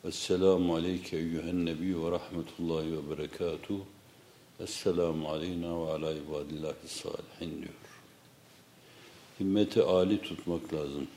Esselamu aleyke eyyühen nebi ve rahmetullahi ve berekatuhu. Esselamu aleyna ve ala ibadillahi salihin diyor. Himmeti âli tutmak lazım.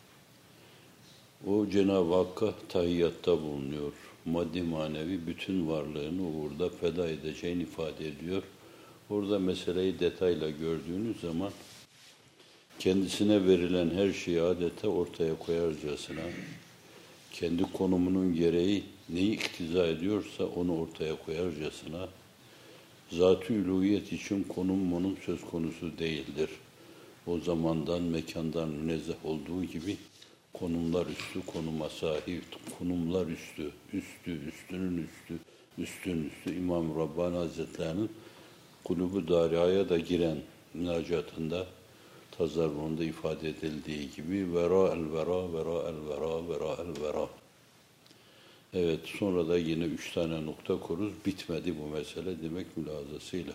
O Cenab-ı Hakk'a tahiyyatta bulunuyor. Maddi manevi bütün varlığını uğurda feda edeceğini ifade ediyor. Orada meseleyi detayla gördüğünüz zaman kendisine verilen her şeyi adeta ortaya koyarcasına, kendi konumunun gereği neyi iktiza ediyorsa onu ortaya koyarcasına, zat-ı uluhiyet için konum söz konusu değildir. O zamandan, mekandan münezzeh olduğu gibi konumlar üstü, konuma sahip, konumlar üstü, üstünün üstü İmam-ı Rabbani Hazretleri'nin Kulûb-u Dâriâ'ya da giren münacatında, tazarruğunda ifade edildiği gibi vera el vera. Evet, sonra da yine 3 tane nokta koruz. Bitmedi bu mesele demek mülazasıyla.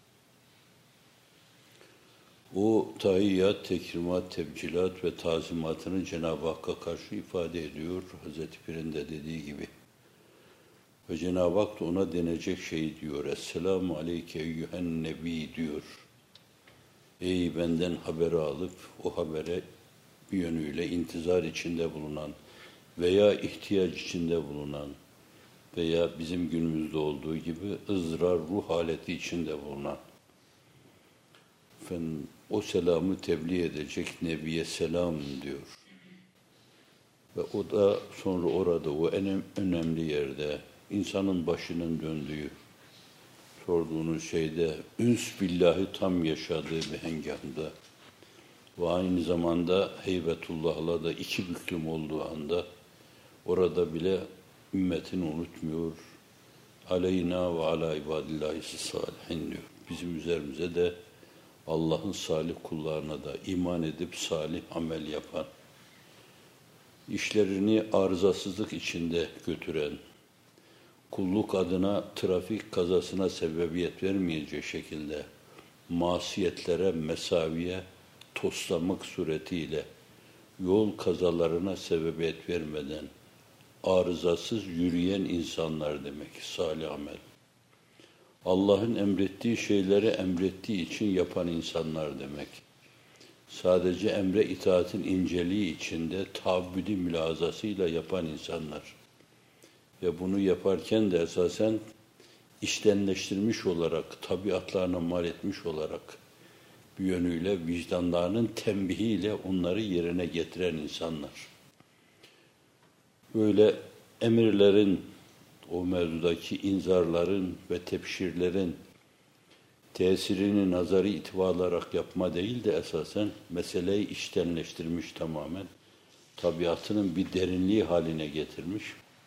O tahiyyat, tekrimat, tebcilat ve tazimatını Cenab-ı Hakk'a karşı ifade ediyor. Hazreti Pir'in de dediği gibi. Ve Cenab-ı Hak da ona denecek şey diyor. Esselamu aleyke eyyühen nebi diyor. Ey benden haberi alıp o habere bir yönüyle intizar içinde bulunan veya ihtiyaç içinde bulunan veya bizim günümüzde olduğu gibi ızrar ruh haleti içinde bulunan efendim, o selamı tebliğ edecek Nebiye selam diyor. Ve o da sonra orada o en önemli yerde insanın başının döndüğü, sorduğunuz şeyde üns billahi tam yaşadığı bir hengamda ve aynı zamanda heybetullah'la da iki büklüm olduğu anda orada bile ümmetini unutmuyor. Aleyna ve ala ibadillahi salihin diyor. Bizim üzerimize de Allah'ın salih kullarına da iman edip salih amel yapan, işlerini arızasızlık içinde götüren, kulluk adına trafik kazasına sebebiyet vermeyecek şekilde masiyetlere, mesaviye toslamak suretiyle yol kazalarına sebebiyet vermeden arızasız yürüyen insanlar demek, salih amel. Allah'ın emrettiği şeyleri emrettiği için yapan insanlar demek. Sadece emre itaatin inceliği içinde taabbüdi mülazasıyla yapan insanlar. Ve bunu yaparken de esasen içtenleştirmiş olarak, tabiatlarına mal etmiş olarak bir yönüyle vicdanlarının tembihiyle onları yerine getiren insanlar. Böyle emirlerin, o mevzudaki inzarların ve tebşirlerin tesirini nazari itibar alarak yapma değil de esasen meseleyi içtenleştirmiş tamamen, tabiatının bir derinliği haline getirmiş,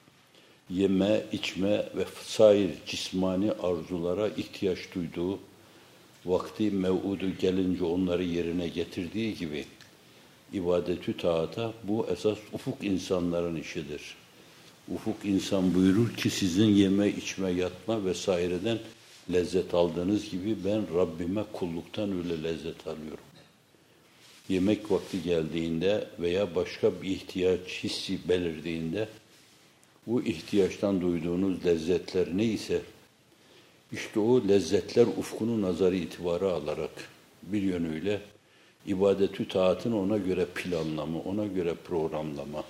yeme, içme ve sair cismani arzulara ihtiyaç duyduğu, vakti mev'udu gelince onları yerine getirdiği gibi, ibadetü taata bu esas ufuk insanların işidir. Ufuk insan buyurur ki sizin yeme, içme, yatma vesaireden lezzet aldığınız gibi ben Rabbime kulluktan öyle lezzet alıyorum. Yemek vakti geldiğinde veya başka bir ihtiyaç hissi belirdiğinde bu ihtiyaçtan duyduğunuz lezzetler neyse işte o lezzetler ufkunu nazarı itibarı alarak bir yönüyle ibadetü taatın ona göre planlama, ona göre programlama,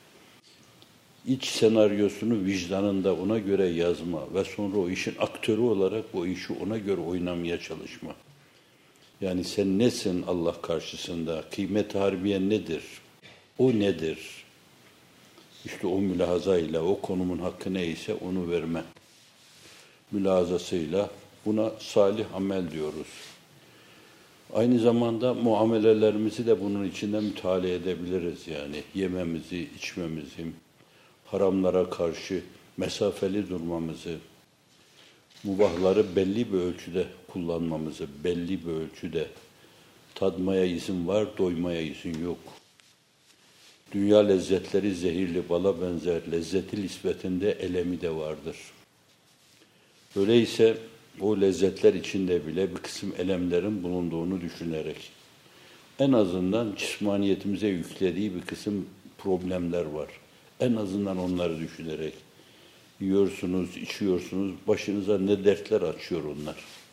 iç senaryosunu vicdanında ona göre yazma ve sonra o işin aktörü olarak o işi ona göre oynamaya çalışma. Yani sen nesin Allah karşısında? Kıymet-i harbiye nedir? O nedir? İşte o mülahazayla, o konumun hakkı neyse onu verme mülahazasıyla buna salih amel diyoruz. Aynı zamanda muamelelerimizi de bunun içinde müteala edebiliriz yani. Yememizi, içmemizi, haramlara karşı mesafeli durmamızı, mubahları belli bir ölçüde kullanmamızı, belli bir ölçüde tadmaya izin var, doymaya izin yok. Dünya lezzetleri zehirli bala benzer, lezzeti nispetinde elemi de vardır. Öyleyse o lezzetler içinde bile bir kısım elemlerin bulunduğunu düşünerek, en azından cismaniyetimize yüklediği bir kısım problemler var. En azından onları düşünerek. Yiyorsunuz, içiyorsunuz, başınıza ne dertler açıyor onlar.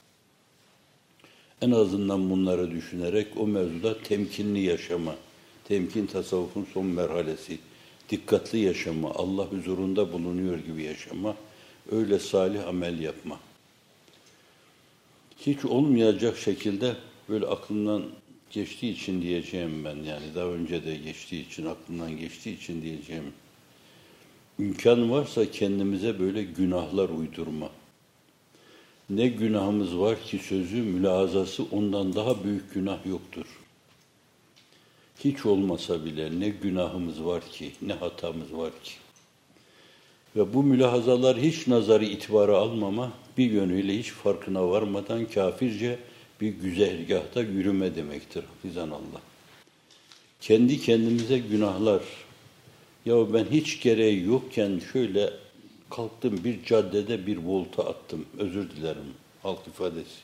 En azından bunları düşünerek o mevzuda temkinli yaşama, temkin tasavvufun son merhalesi, dikkatli yaşama, Allah huzurunda bulunuyor gibi yaşama, öyle salih amel yapma. Hiç olmayacak şekilde böyle aklımdan geçtiği için diyeceğim ben, yani daha önce de geçtiği için, aklımdan geçtiği için diyeceğim. İmkan varsa kendimize böyle günahlar uydurma. Ne günahımız var ki sözü, mülahazası ondan daha büyük günah yoktur. Hiç olmasa bile ne günahımız var ki, ne hatamız var ki. Ve bu mülahazalar hiç nazarı itibara almama, bir yönüyle hiç farkına varmadan kafirce bir güzergahta yürüme demektir. Hafizanallah. Kendi kendimize günahlar. Ya ben hiç gereği yokken şöyle kalktım bir caddede bir volta attım. Özür dilerim halk ifadesi.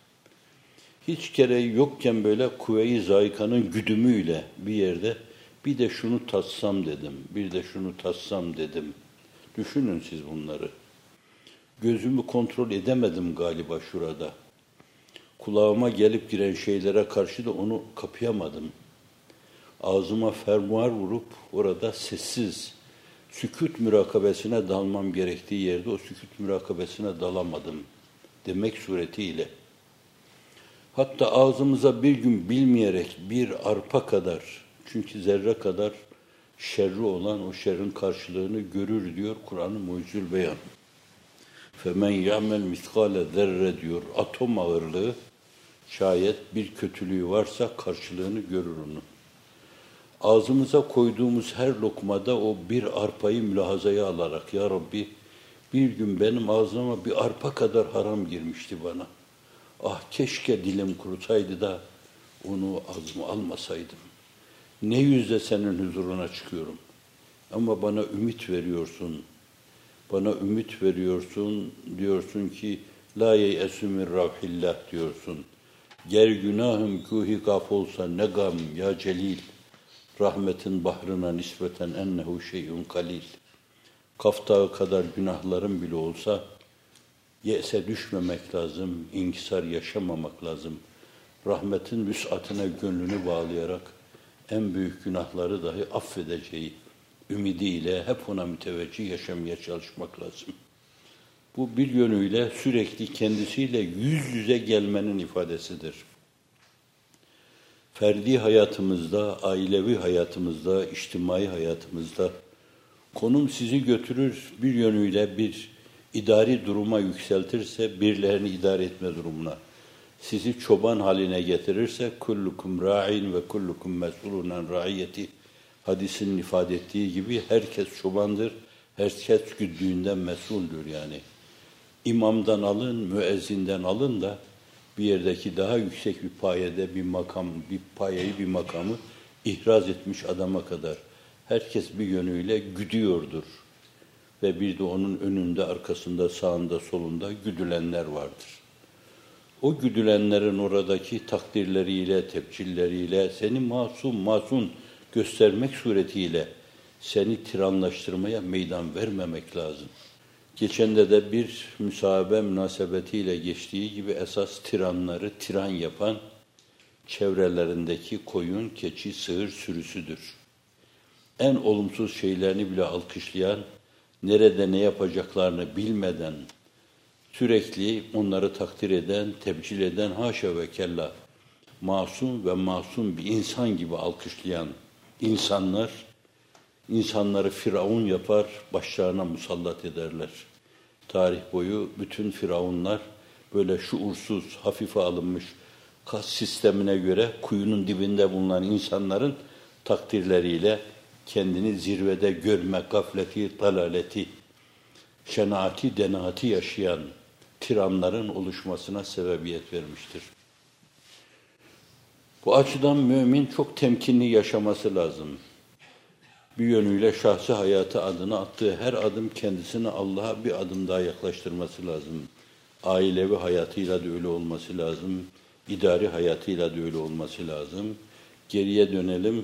Hiç gereği yokken böyle kuvve-i zayıkanın güdümüyle bir yerde bir de şunu tatsam dedim, bir de şunu tatsam dedim. Düşünün siz bunları. Gözümü kontrol edemedim galiba şurada. Kulağıma gelip giren şeylere karşı da onu kapayamadım. Ağzıma fermuar vurup orada sessiz, sükût mürakabesine dalmam gerektiği yerde o sükût mürakabesine dalamadım demek suretiyle. Hatta ağzımıza bir gün bilmeyerek bir arpa kadar, çünkü zerre kadar şerri olan o şerrin karşılığını görür diyor Kur'an-ı Mucizül Beyan. Femen ya'mel miskale zerre diyor. Atom ağırlığı şayet bir kötülüğü varsa karşılığını görür onu. Ağzımıza koyduğumuz her lokmada o bir arpayı mülahazaya alarak ya Rabbi bir gün benim ağzıma bir arpa kadar haram girmişti bana. Ah keşke dilim kurutaydı da onu ağzıma almasaydım. Ne yüzle senin huzuruna çıkıyorum. Ama bana ümit veriyorsun. Bana ümit veriyorsun. Diyorsun ki la ye'esu min ravhillah diyorsun. Ger günahım kuhi gaf olsa ne gam ya celil. Rahmetin bahrına nispeten ennehu şey'un kalil. Kaf Dağı kadar günahlarım bile olsa ye'se düşmemek lazım, inkisar yaşamamak lazım. Rahmetin vüs'atine gönlünü bağlayarak en büyük günahları dahi affedeceği ümidiyle hep ona müteveccih yaşamaya çalışmak lazım. Bu bir yönüyle sürekli kendisiyle yüz yüze gelmenin ifadesidir. Ferdi hayatımızda, ailevi hayatımızda, içtimai hayatımızda konum sizi götürür bir yönüyle bir idari duruma yükseltirse, birilerini idare etme durumuna, sizi çoban haline getirirse kullukum ra'in ve kullukum mes'ulun an ra'iyeti hadisinin ifade ettiği gibi herkes çobandır, herkes güttüğünden mesuldür yani. İmamdan alın, müezzinden alın da bir yerdeki daha yüksek bir payede bir makam, bir payeyi, bir makamı ihraz etmiş adama kadar herkes bir yönüyle güdüyordur. Ve bir de onun önünde, arkasında, sağında, solunda güdülenler vardır. O güdülenlerin oradaki takdirleriyle, tepkilleriyle seni masum göstermek suretiyle seni tiranlaştırmaya meydan vermemek lazım. Geçen de bir müsahabe münasebetiyle geçtiği gibi esas tiranları tiran yapan çevrelerindeki koyun, keçi, sığır sürüsüdür. En olumsuz şeylerini bile alkışlayan, nerede ne yapacaklarını bilmeden sürekli onları takdir eden, tebcil eden, haşa ve kella masum ve masum bir insan gibi alkışlayan insanlar, insanları firavun yapar, başlarına musallat ederler. Tarih boyu bütün firavunlar böyle şuursuz, hafife alınmış kas sistemine göre kuyunun dibinde bulunan insanların takdirleriyle kendini zirvede görme, gafleti, dalaleti, şenaati, denaati yaşayan tiranların oluşmasına sebebiyet vermiştir. Bu açıdan mümin çok temkinli yaşaması lazım. Bir yönüyle şahsi hayatı adına attığı her adım kendisini Allah'a bir adım daha yaklaştırması lazım. Ailevi hayatıyla da öyle olması lazım. İdari hayatıyla da öyle olması lazım. Geriye dönelim.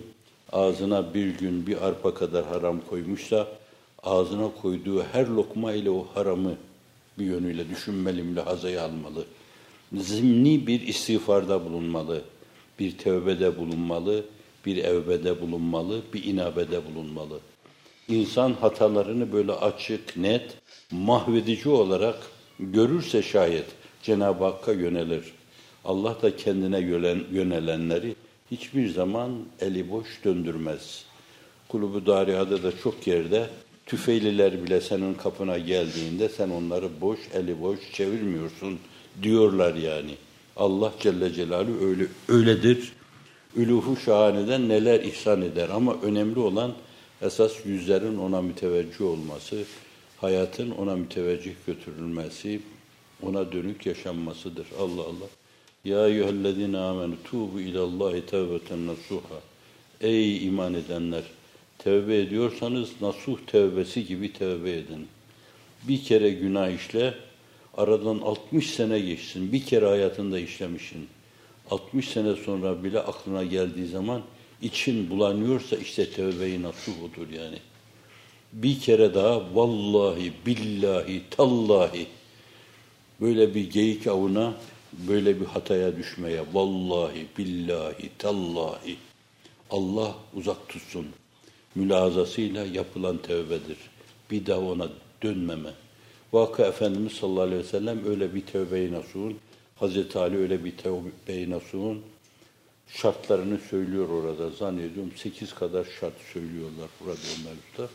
ağzına bir gün bir arpa kadar haram koymuşsa, ağzına koyduğu her lokma ile o haramı bir yönüyle düşünmeli, mülahazaya almalı. Zimni bir istiğfarda bulunmalı, bir tevbede bulunmalı, bir evbede bulunmalı, bir inabede bulunmalı. İnsan hatalarını böyle açık, net, mahvedici olarak görürse şayet Cenab-ı Hakk'a yönelir. Allah da kendine yönelenleri hiçbir zaman eli boş döndürmez. Kulübü Dariha'da da çok yerde tüfeililer bile senin kapına geldiğinde sen onları boş, eli boş çevirmiyorsun diyorlar yani. Allah Celle Celaluhu öyledir. Üluhu şahaneden neler ihsan eder ama önemli olan esas yüzlerin ona müteveccih olması, hayatın ona müteveccih götürülmesi, ona dönük yaşanmasıdır. Allah Allah. Ya eyyühellezine amenu tuğbu ilallahi tevbeten nasuha. Ey iman edenler! Tevbe ediyorsanız nasuh tevbesi gibi tevbe edin. Bir kere günah işle, aradan 60 sene geçsin. Bir kere hayatında işlemişsin. 60 sene sonra bile aklına geldiği zaman için bulanıyorsa işte tevbe-i nasuh odur yani. Bir kere daha vallahi, billahi, tallahi böyle bir geyik avına, böyle bir hataya düşmeye vallahi, billahi, tallahi Allah uzak tutsun. Mülazasıyla yapılan tevbedir. Bir daha ona dönmeme. Vakı Efendimiz sallallahu aleyhi ve sellem öyle bir tevbe-i nasuhun, Hazreti Ali öyle bir tevbe-i nasuhun şartlarını söylüyor orada. Zannediyorum 8 kadar şart söylüyorlar burada o mevzuda.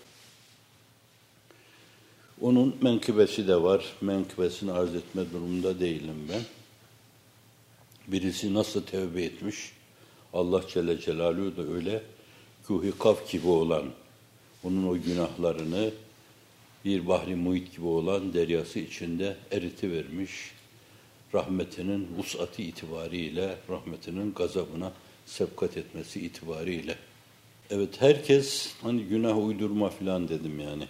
Onun menkıbesi de var. Menkıbesini arz etme durumunda değilim ben. Birisi nasıl tevbe etmiş? Allah Celle Celaluhu da öyle Kuh-i Kaf gibi olan, onun o günahlarını bir bahri muhit gibi olan deryası içinde eritivermiş. Rahmetinin vus'ati itibariyle, rahmetinin gazabına sevkat etmesi itibariyle. Evet, herkes hani günah uydurma falan dedim yani.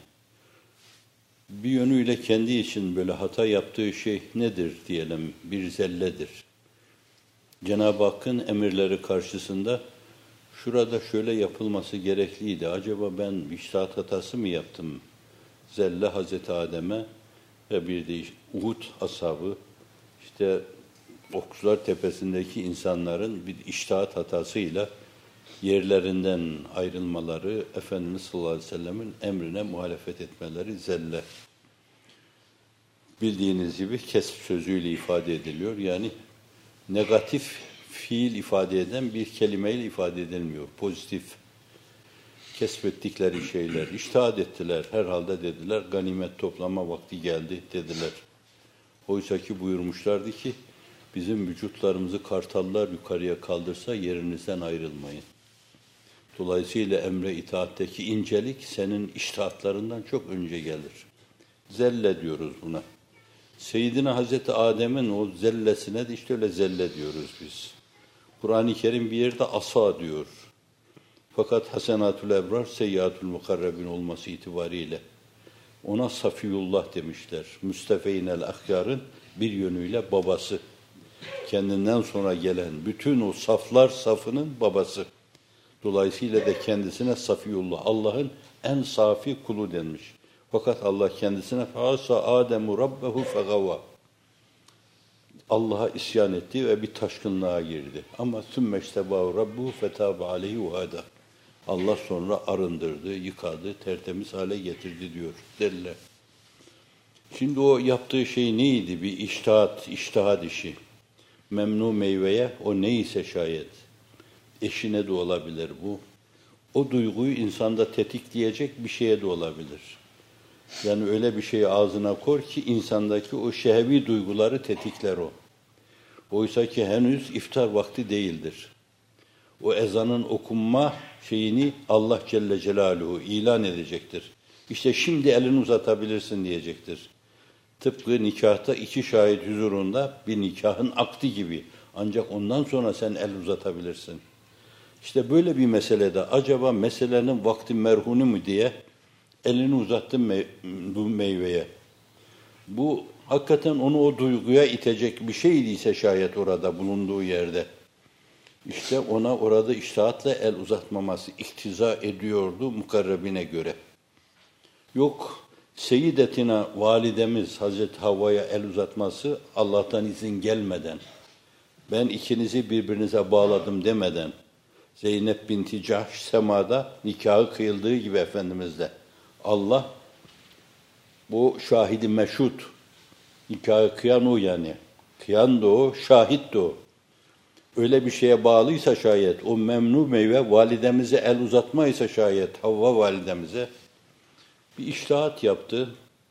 Bir yönüyle kendi için böyle hata yaptığı şey nedir diyelim, bir zelledir. Cenab-ı Hakk'ın emirleri karşısında şurada şöyle yapılması gerekliydi. Acaba ben içtihat hatası mı yaptım? Zelle Hazreti Adem'e ve bir de Uhud ashabı, işte Okçular Tepesi'ndeki insanların bir içtihat hatasıyla yerlerinden ayrılmaları, Efendimiz sallallahu aleyhi ve sellemin emrine muhalefet etmeleri zelle. Bildiğiniz gibi kesb sözüyle ifade ediliyor. Yani negatif fiil ifade eden bir kelimeyle ifade edilmiyor. Pozitif. Kesbettikleri şeyler, içtihat ettiler. Herhalde dediler, ganimet toplama vakti geldi dediler. Oysa ki buyurmuşlardı ki, bizim vücutlarımızı kartallar yukarıya kaldırsa yerinizden ayrılmayın. Dolayısıyla emre itaatteki incelik senin içtihatlarından çok önce gelir. Zelle diyoruz buna. Seyyidina Hazreti Adem'in o zellesine de işte öyle zelle diyoruz biz. Kur'an-ı Kerim bir yerde asa diyor. Fakat hasenatül ebrar, seyyiatül mukarrebin olması itibariyle ona Safiyullah demişler. Müstefeynel ahyarın bir yönüyle babası. Kendinden sonra gelen bütün o saflar safının babası. Dolayısıyla da kendisine Safiyullah, Allah'ın en safi kulu denmiş. Fakat Allah kendisine فَعَسَى آدَمُ رَبَّهُ فَغَوَى Allah'a isyan etti ve bir taşkınlığa girdi. Ama ثُمَّ اجْتَبَاهُ رَبُّهُ فَتَابَ عَلَيْهِ وَهَدَى Allah sonra arındırdı, yıkadı, tertemiz hale getirdi diyor derler. Şimdi o yaptığı şey neydi? Bir iştihad işi. Memnu meyveye o neyse şayet. Eşine de olabilir bu. O duyguyu insanda tetikleyecek bir şeye de olabilir. Yani öyle bir şeyi ağzına koy ki insandaki o şehvi duyguları tetikler o. Oysa ki henüz iftar vakti değildir. O ezanın okunma şeyini Allah Celle Celaluhu ilan edecektir. İşte şimdi elini uzatabilirsin diyecektir. Tıpkı nikahta iki şahit huzurunda bir nikahın akdi gibi. Ancak ondan sonra sen el uzatabilirsin. İşte böyle bir meselede acaba meselenin vakti merhunu mu diye elini uzattım bu meyveye. Bu hakikaten onu o duyguya itecek bir şeydiyse şayet orada bulunduğu yerde. İşte ona orada içtihatla el uzatmaması iktiza ediyordu mukarrebine göre. Yok, Seyyidetina validemiz Hazreti Havva'ya el uzatması Allah'tan izin gelmeden, ben ikinizi birbirinize bağladım demeden, Zeynep binti Cahş semada nikahı kıyıldığı gibi Efendimiz'de Allah bu şahidi meşhud nikahı kıyan o yani. Kıyan da o, şahit de o. Öyle bir şeye bağlıysa şayet, o memnu meyve validemize el uzatmaysa şayet, Havva validemize bir içtihat yaptı.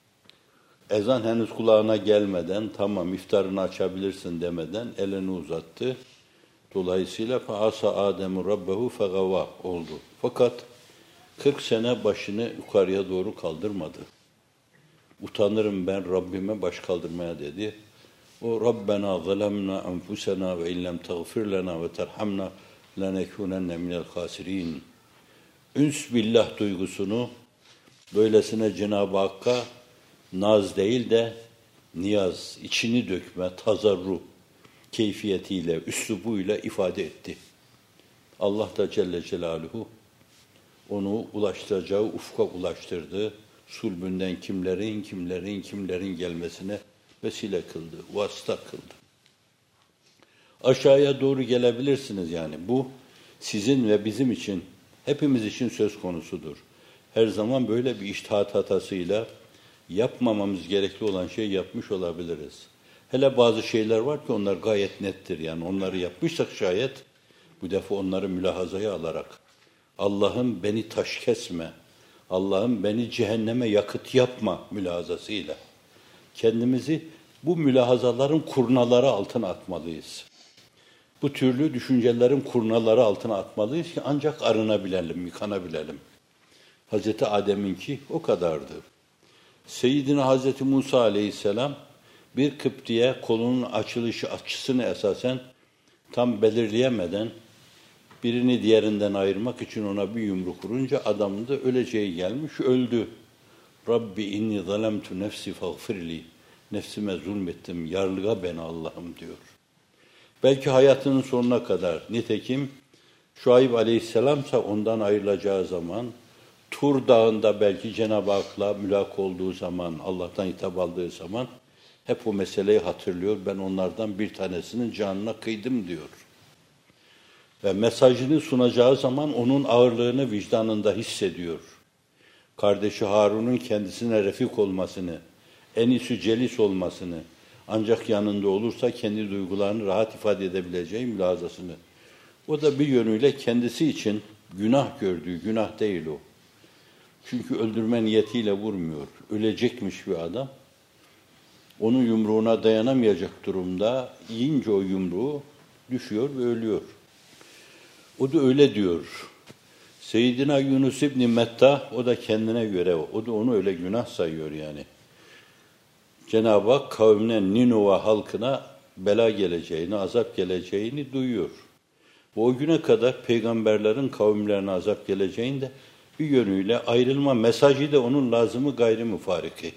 Ezan henüz kulağına gelmeden, tamam iftarını açabilirsin demeden elini uzattı. Dolayısıyla فَعَصَ آدَمُ رَبَّهُ فَغَوَى oldu. Fakat 40 sene başını yukarıya doğru kaldırmadı. Utanırım ben Rabbime baş kaldırmaya dedi. O Rabbena zalemna enfusena ve illem tağfir lena ve terhamna lenekunenne minel khasirin. Üns billah duygusunu böylesine Cenab-ı Hakk'a naz değil de niyaz, içini dökme, tazarru keyfiyetiyle, üslubuyla ifade etti. Allah da Celle Celaluhu onu ulaştıracağı ufka ulaştırdı. Sulbünden kimlerin gelmesine vesile kıldı, vasıta kıldı. Aşağıya doğru gelebilirsiniz yani. Bu sizin ve bizim için, hepimiz için söz konusudur. Her zaman böyle bir içtihat hatasıyla yapmamamız gerekli olan şey yapmış olabiliriz. Hele bazı şeyler var ki onlar gayet nettir. Yani onları yapmışsak şayet bu defa onları mülahazaya alarak Allah'ım beni taş kesme, Allah'ım beni cehenneme yakıt yapma mülahazasıyla kendimizi bu mülahazaların kurnaları altına atmalıyız. Bu türlü düşüncelerin kurnaları altına atmalıyız ki ancak arınabilelim, yıkanabilelim. Hazreti Adem'inki o kadardı. Seyyidina Hazreti Musa aleyhisselam bir Kıptiye kolunun açısını esasen tam belirleyemeden birini diğerinden ayırmak için ona bir yumruk vurunca adamın da öleceği gelmiş, öldü. Rabbi inni zalemtu nefsi fagfirli. Nefsime zulmettim, yarlığa beni Allah'ım diyor. Belki hayatının sonuna kadar. Nitekim Şuayb aleyhisselamsa ondan ayrılacağı zaman, Tur Dağı'nda belki Cenab-ı Hak'la mülak olduğu zaman, Allah'tan hitap aldığı zaman hep o meseleyi hatırlıyor. Ben onlardan bir tanesinin canına kıydım diyor. Ve mesajını sunacağı zaman onun ağırlığını vicdanında hissediyor. Kardeşi Harun'un kendisine refik olmasını, enis-i celis olmasını, ancak yanında olursa kendi duygularını rahat ifade edebileceği mülazasını. O da bir yönüyle kendisi için günah gördüğü, günah değil o. Çünkü öldürme niyetiyle vurmuyor. Ölecekmiş bir adam. Onun yumruğuna dayanamayacak durumda yiyince o yumruğu düşüyor ve ölüyor. O da öyle diyor. Seyyidina Yunus İbni Metta, o da kendine göre, o da onu öyle günah sayıyor yani. Cenab-ı Hak kavmine, Ninova halkına bela geleceğini, azap geleceğini duyuyor. O güne kadar peygamberlerin kavimlerine azap geleceğini de bir yönüyle ayrılma mesajı da onun lazımı gayri müfariki.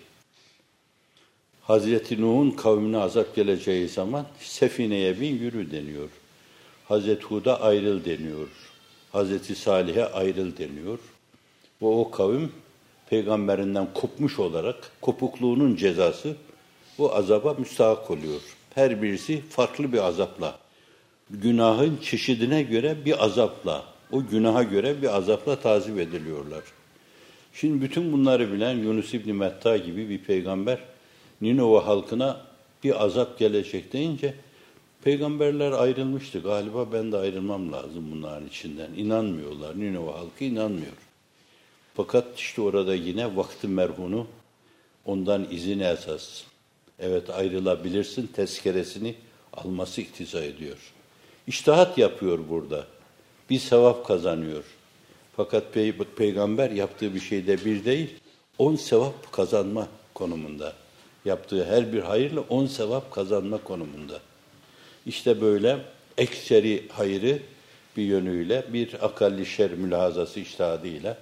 Hazreti Nuh'un kavmine azap geleceği zaman sefineye bin yürü deniyor. Hazreti Hud'a ayrıl deniyor. Hazreti Salih'e ayrıl deniyor. Ve o kavim peygamberinden kopmuş olarak kopukluğunun cezası o azaba müstahak oluyor. Her birisi farklı bir azapla, günahın çeşidine göre bir azapla, o günaha göre bir azapla tazip ediliyorlar. Şimdi bütün bunları bilen Yunus İbni Metta gibi bir peygamber Ninova halkına bir azap gelecek deyince peygamberler ayrılmıştı. Galiba ben de ayrılmam lazım bunların içinden. İnanmıyorlar. Ninova halkı inanmıyor. Fakat işte orada yine vakti merhunu ondan izin esas. Evet ayrılabilirsin tezkeresini alması iktiza ediyor. İçtihat yapıyor burada. Bir sevap kazanıyor. Fakat peygamber yaptığı bir şeyde bir değil, 10 sevap kazanma konumunda. Yaptığı her bir hayırla 10 sevap kazanma konumunda. İşte böyle ekseri hayrı bir yönüyle bir akalli şer mülahazası içtihadıyla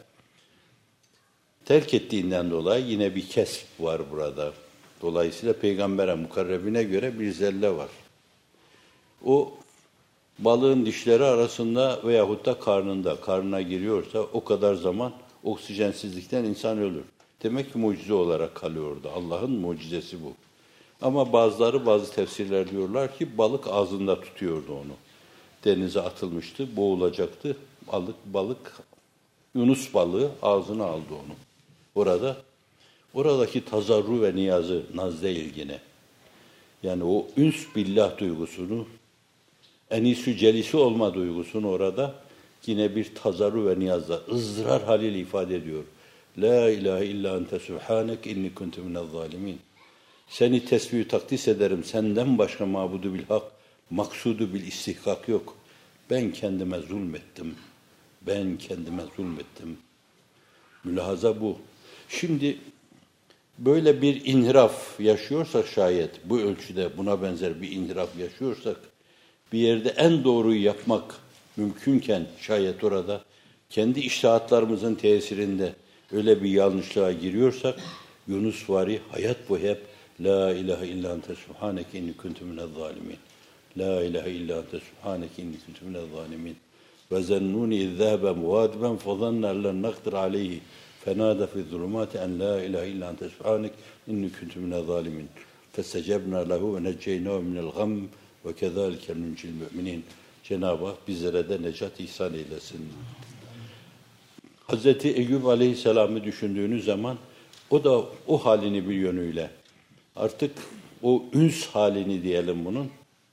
terk ettiğinden dolayı yine bir kesb var burada. Dolayısıyla peygambere, mukarrebine göre bir zelle var. O balığın dişleri arasında veyahut da karnına giriyorsa o kadar zaman oksijensizlikten insan ölür. Demek ki mucize olarak kalıyor orada. Allah'ın mucizesi bu. Ama bazı tefsirler diyorlar ki balık ağzında tutuyordu onu. Denize atılmıştı, boğulacaktı. Balık Yunus balığı ağzına aldı onu. Oradaki tazarru ve niyazı, naz değil yine. Yani o üns billah duygusunu, enisü celisi olma duygusunu orada yine bir tazarru ve niyazla, ızdırar haliyle ifade ediyor. La ilahe illa ente subhanek inni kuntu minel zalimin. Seni tesbih takdis ederim, senden başka mabudu bil hak, maksudu bil istihkak yok. Ben kendime zulmettim. Mülahaza bu. Şimdi böyle bir inhiraf yaşıyorsak şayet, bu ölçüde buna benzer bir inhiraf yaşıyorsak, bir yerde en doğruyu yapmak mümkünken şayet orada, kendi içtihatlarımızın tesirinde öyle bir yanlışlığa giriyorsak, Yunusvari hayat bu hep La ilahe illa ente subhaneke inni kuntu minel zalimin. La ilahe illa ente subhaneke inni kuntu minel zalimin. Ve zennuni izzâbe muvâdiben fazanna allen nakdir aleyhi. Fenâde fi zulümâti en la ilahe illa ente subhaneke inni kuntu minel zalimin. Festecebna lehu ve necceynâhu minel gam ve kezâlike nuncil müminin. Cenab-ı Hak bizlere de necat ihsan eylesin. Hazreti Eyyub Aleyhisselam'ı düşündüğünüz zaman o da o halini bir yönüyle artık o üns halini diyelim bunun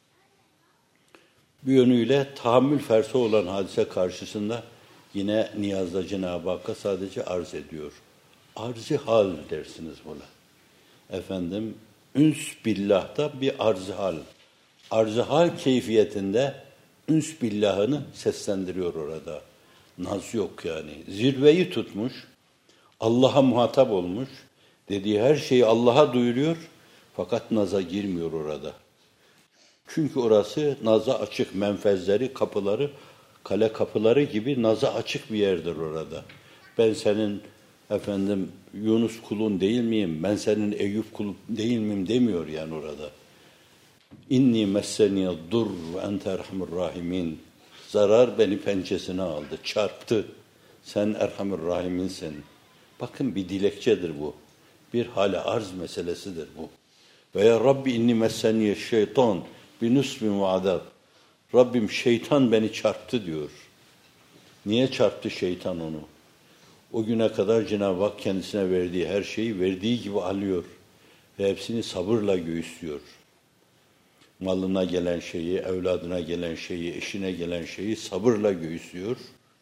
bir yönüyle tahammül fersi olan hadise karşısında yine niyazda Cenab-ı Hakk'a sadece arz ediyor. Arz-ı hal dersiniz buna. Efendim, üns billah'ta bir arz-ı hal. Arz-ı hal keyfiyetinde üns billah'ını seslendiriyor orada. Naz yok yani. Zirveyi tutmuş, Allah'a muhatap olmuş, dediği her şeyi Allah'a duyuruyor fakat naza girmiyor orada. Çünkü orası naza açık, menfezleri, kapıları, kale kapıları gibi naza açık bir yerdir orada. Ben senin Yunus kulun değil miyim, ben senin Eyüp kulun değil miyim demiyor yani orada. İnni messeniye dur ve ente erhamur rahimin. Zarar beni pençesine aldı, çarptı. Sen erhamur rahiminsin. Bakın bir dilekçedir bu. Bir hale arz meselesidir bu. Veya Rabbi inni messeniye şeytan binusbin ve adab. Rabbim şeytan beni çarptı diyor. Niye çarptı şeytan onu? O güne kadar Cenab-ı Hak kendisine verdiği her şeyi verdiği gibi alıyor. Ve hepsini sabırla göğüslüyor. Malına gelen şeyi, evladına gelen şeyi, eşine gelen şeyi sabırla göğüslüyor.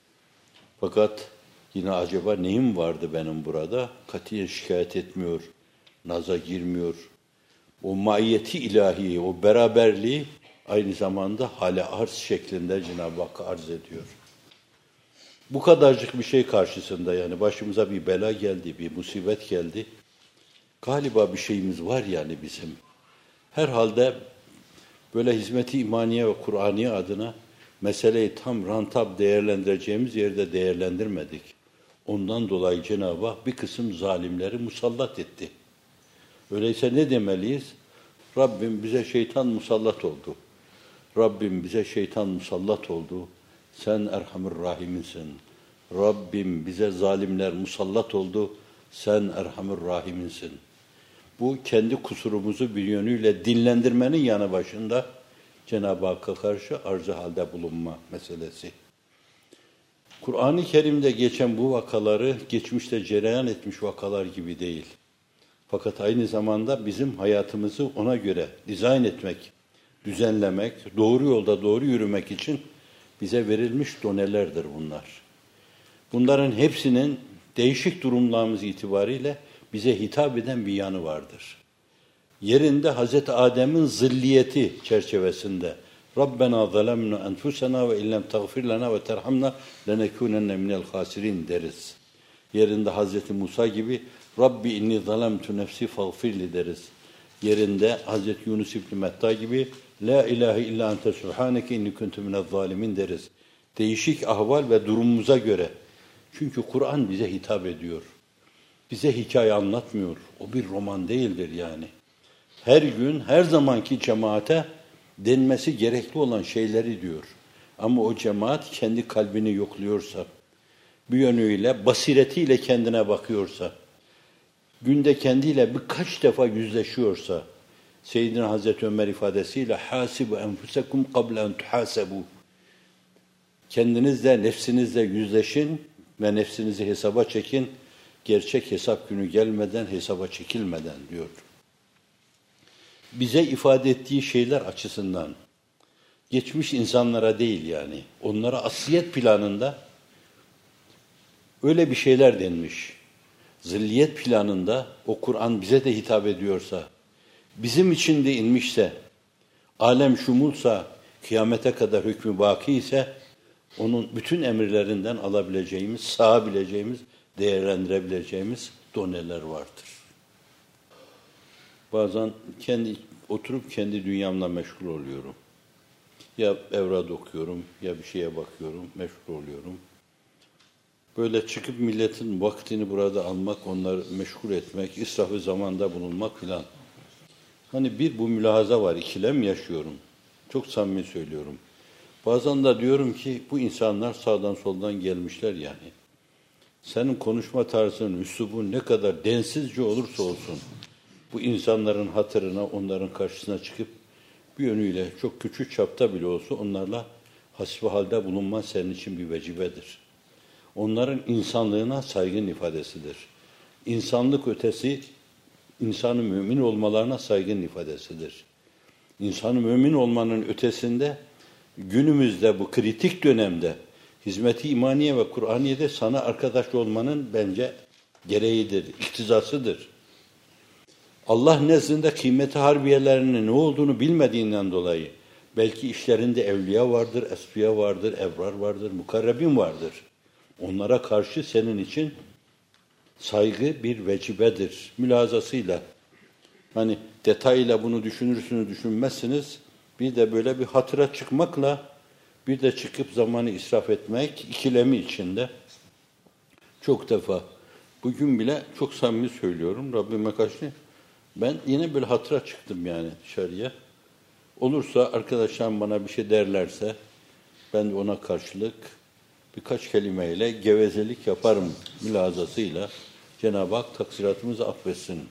Fakat yine acaba neyim vardı benim burada? Katiyen şikayet etmiyor, naza girmiyor. O maiyeti ilahi, o beraberliği aynı zamanda hale arz şeklinde Cenab-ı Hakk'a arz ediyor. Bu kadarcık bir şey karşısında yani başımıza bir bela geldi, bir musibet geldi. Galiba bir şeyimiz var yani bizim. Herhalde böyle hizmet-i imaniye ve Kur'aniye adına meseleyi tam rantab değerlendireceğimiz yerde değerlendirmedik. Ondan dolayı Cenab-ı Hak bir kısım zalimleri musallat etti. Öyleyse ne demeliyiz? Rabbim bize şeytan musallat oldu. Rabbim bize şeytan musallat oldu. Sen Erhamur Rahim'insin. Rabbim bize zalimler musallat oldu. Sen Erhamur Rahim'insin. Bu kendi kusurumuzu bir yönüyle dinlendirmenin yanı başında Cenab-ı Hakk'a karşı arz-ı halde bulunma meselesi. Kur'an-ı Kerim'de geçen bu vakaları geçmişte cereyan etmiş vakalar gibi değil. Fakat aynı zamanda bizim hayatımızı ona göre dizayn etmek, düzenlemek, doğru yolda doğru yürümek için bize verilmiş donelerdir bunlar. Bunların hepsinin değişik durumlarımız itibariyle bize hitap eden bir yanı vardır. Yerinde Hazreti Adem'in zilliyeti çerçevesinde Rabbena zalemna enfusena ve illem tagfir lana ve terhamna lenekunenne minel hasirin deriz. Yerinde Hazreti Musa gibi Rabbi inni zalemtu nefsi fagfirli deriz. Yerinde Hazreti Yunus İbn Metta gibi La ilahe illa ente subhaneke inni kuntu minel zalimin deriz. Değişik ahval ve durumumuza göre. Çünkü Kur'an bize hitap ediyor. Bize hikaye anlatmıyor. O bir roman değildir yani. Her gün, her zamanki cemaate denmesi gerekli olan şeyleri diyor. Ama o cemaat kendi kalbini yokluyorsa, bir yönüyle, basiretiyle kendine bakıyorsa, günde kendiyle birkaç defa yüzleşiyorsa, Seyyidina Hazreti Ömer ifadesiyle hasibu enfusekum qabla en tuhasabu. Kendinizle, nefsinizle yüzleşin ve nefsinizi hesaba çekin. Gerçek hesap günü gelmeden, hesaba çekilmeden diyor. Bize ifade ettiği şeyler açısından geçmiş insanlara değil yani. Onlara asiyet planında öyle bir şeyler denmiş. Zilliyet planında o Kur'an bize de hitap ediyorsa, bizim için de inmişse, alem şumulsa, kıyamete kadar hükmü baki ise, onun bütün emirlerinden alabileceğimiz, sağabileceğimiz, değerlendirebileceğimiz doneler vardır. Bazen oturup kendi dünyamla meşgul oluyorum. Ya evrad okuyorum, ya bir şeye bakıyorum, meşgul oluyorum. Böyle çıkıp milletin vaktini burada almak, onları meşgul etmek, israf-ı zamanda bulunmak filan. Hani bu mülahaza var, ikilem yaşıyorum. Çok samimi söylüyorum. Bazen de diyorum ki bu insanlar sağdan soldan gelmişler yani. Senin konuşma tarzın, üslubun ne kadar densizce olursa olsun, bu insanların hatırına, onların karşısına çıkıp bir yönüyle çok küçük çapta bile olsa onlarla hasbihalde bulunman senin için bir vecibedir. Onların insanlığına saygın ifadesidir. İnsanlık ötesi, insanı mümin olmalarına saygın ifadesidir. İnsanı mümin olmanın ötesinde, günümüzde bu kritik dönemde, hizmet-i imaniye ve Kur'aniye'de sana arkadaş olmanın bence gereğidir, iktizasıdır. Allah nezdinde kıymeti harbiyelerinin ne olduğunu bilmediğinden dolayı, belki işlerinde evliya vardır, esfiya vardır, ebrar vardır, mukarrebin vardır. Onlara karşı senin için saygı bir vecibedir. Mülazasıyla, hani detayıyla bunu düşünürsünüz, düşünmezsiniz. Bir de böyle bir hatıra çıkmakla, bir de çıkıp zamanı israf etmek ikilemi içinde. Çok defa, bugün bile çok samimi söylüyorum, Rabbime karşı, ben yine böyle hatıra çıktım yani dışarıya. Olursa arkadaşlarım bana bir şey derlerse, ben de ona karşılık birkaç kelimeyle gevezelik yaparım mülazasıyla. Cenab-ı Hak taksiratımızı affetsin.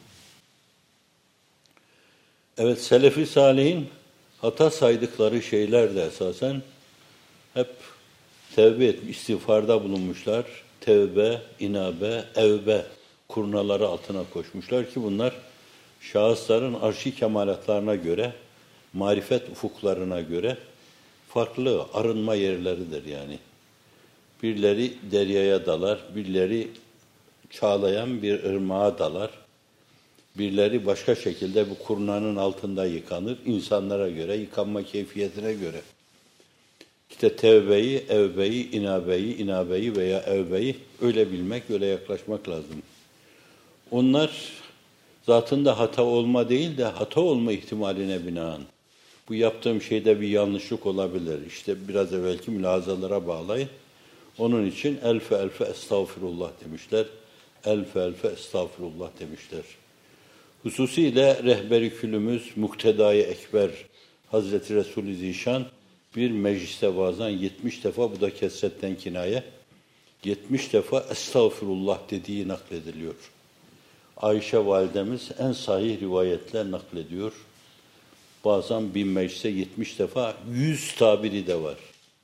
Evet, Selefi Salih'in hata saydıkları şeyler de esasen hep tevbe etmiş, istiğfarda bulunmuşlar. Tevbe, inabe, evbe kurnaları altına koşmuşlar ki bunlar şahısların arşi kemalatlarına göre, marifet ufuklarına göre farklı arınma yerleridir yani. Birileri deryaya dalar, birileri çağlayan bir ırmağa dalar, birileri başka şekilde bu kurnanın altında yıkanır, insanlara göre, yıkanma keyfiyetine göre. İşte tevbeyi, evbeyi, inabeyi veya evbeyi öyle bilmek, öyle yaklaşmak lazım. Onlar zatında hata olma değil de hata olma ihtimaline binaen. Bu yaptığım şeyde bir yanlışlık olabilir. İşte biraz evvelki mülahazalara bağlayın. Onun için elfe estağfirullah demişler. Elfe estağfirullah demişler. Hususiyle rehber-i külümüz, muktedai ekber Hazreti Resul-i Zişan bir mecliste bazen 70 defa, bu da kesretten kinaye, 70 defa estağfirullah dediği naklediliyor. Ayşe validemiz en sahih rivayetle naklediyor. Bazen bir meclise 70 defa 100 tabiri de var.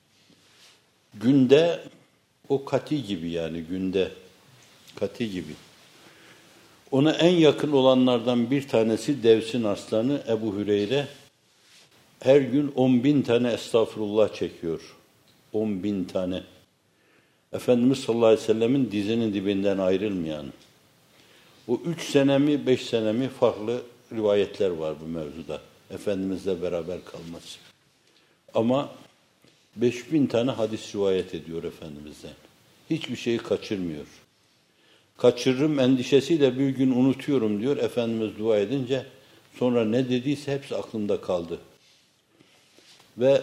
Günde o kati gibi yani günde kati gibi. Ona en yakın olanlardan bir tanesi Devs'in aslanı Ebu Hüreyre her gün 10.000 tane estağfurullah çekiyor. 10.000 tane. Efendimiz sallallahu aleyhi ve sellemin dizinin dibinden ayrılmayan. O 3 sene mi 5 sene mi farklı rivayetler var bu mevzuda. Efendimizle beraber kalması. Ama 5.000 tane hadis rivayet ediyor Efendimiz'den. Hiçbir şeyi kaçırmıyor. Kaçırırım endişesiyle bir gün unutuyorum diyor. Efendimiz dua edince sonra ne dediyse hepsi aklımda kaldı. Ve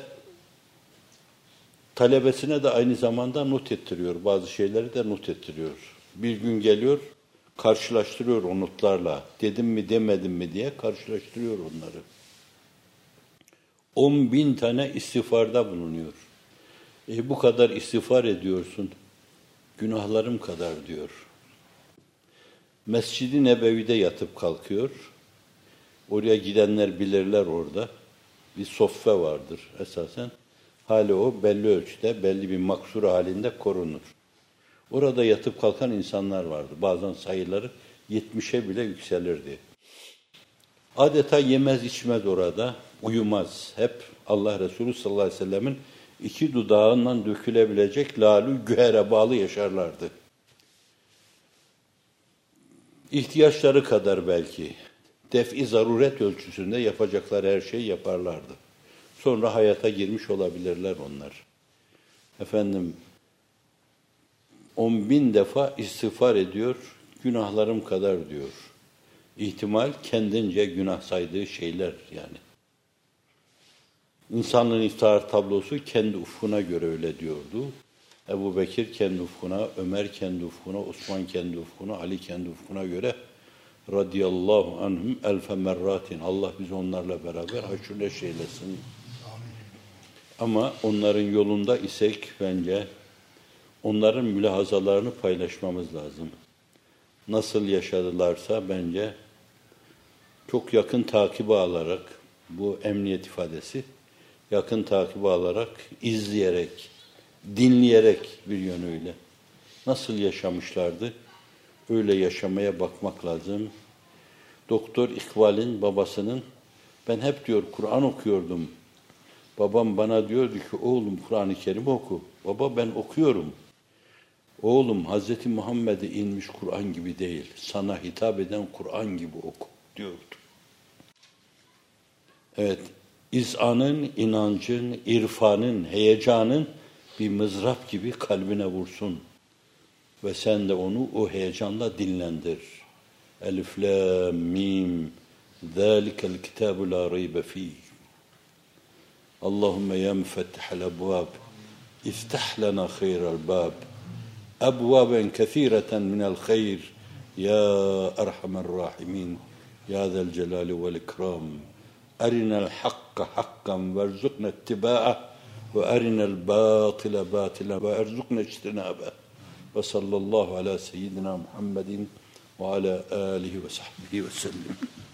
talebesine de aynı zamanda not ettiriyor. Bazı şeyleri de not ettiriyor. Bir gün geliyor, karşılaştırıyor o notlarla. Dedim mi demedim mi diye karşılaştırıyor onları. 10.000 tane istiğfarda bulunuyor. Bu kadar istiğfar ediyorsun. Günahlarım kadar diyor. Mescid-i Nebevi'de yatıp kalkıyor. Oraya gidenler bilirler orada. Bir sofra vardır esasen. Hali o belli ölçüde, belli bir maksur halinde korunur. Orada yatıp kalkan insanlar vardı. Bazen sayıları 70'e bile yükselirdi. Adeta yemez içmez orada, uyumaz. Hep Allah Resulü sallallahu aleyhi ve sellemin iki dudağından dökülebilecek lalü gühere bağlı yaşarlardı. İhtiyaçları kadar belki def-i zaruret ölçüsünde yapacakları her şeyi yaparlardı. Sonra hayata girmiş olabilirler onlar. Efendim 10.000 defa istiğfar ediyor, günahlarım kadar diyor. İhtimal kendince günah saydığı şeyler yani. İnsanlığın iftihar tablosu kendi ufkuna göre öyle diyordu. Ebu Bekir kendi ufkuna, Ömer kendi ufkuna, Osman kendi ufkuna, Ali kendi ufkuna göre radıyallahu anhum elfe merratin. Allah bizi onlarla beraber haşr neşr eylesin. Ama onların yolunda isek bence onların mülahazalarını paylaşmamız lazım. Nasıl yaşadılarsa bence çok yakın takibi alarak, bu emniyet ifadesi, yakın takibi alarak, izleyerek, dinleyerek bir yönüyle nasıl yaşamışlardı, öyle yaşamaya bakmak lazım. Doktor İkbal'in babasının, ben hep diyor Kur'an okuyordum. Babam bana diyordu ki, oğlum Kur'an-ı Kerim oku. Baba ben okuyorum. Oğlum Hz. Muhammed'e inmiş Kur'an gibi değil, sana hitap eden Kur'an gibi oku diyordu. Evet, izanın, inancın, irfanın, heyecanın bir mızrap gibi kalbine vursun. Ve sen de onu o heyecanla dinlendir. Elif, lam, mim, zâlikel kitâbu lâ raybe fîh. Allahümme ya müfettihel ebvâb, iftah lana khayral bâb. أبوابا كثيرة من الخير يا أرحم الراحمين يا ذا الجلال والإكرام أرنا الحق حقا وارزقنا اتباعه وأرنا الباطل باطلا وارزقنا اجتنابه وصلى الله على سيدنا محمد وعلى آله وصحبه وسلم.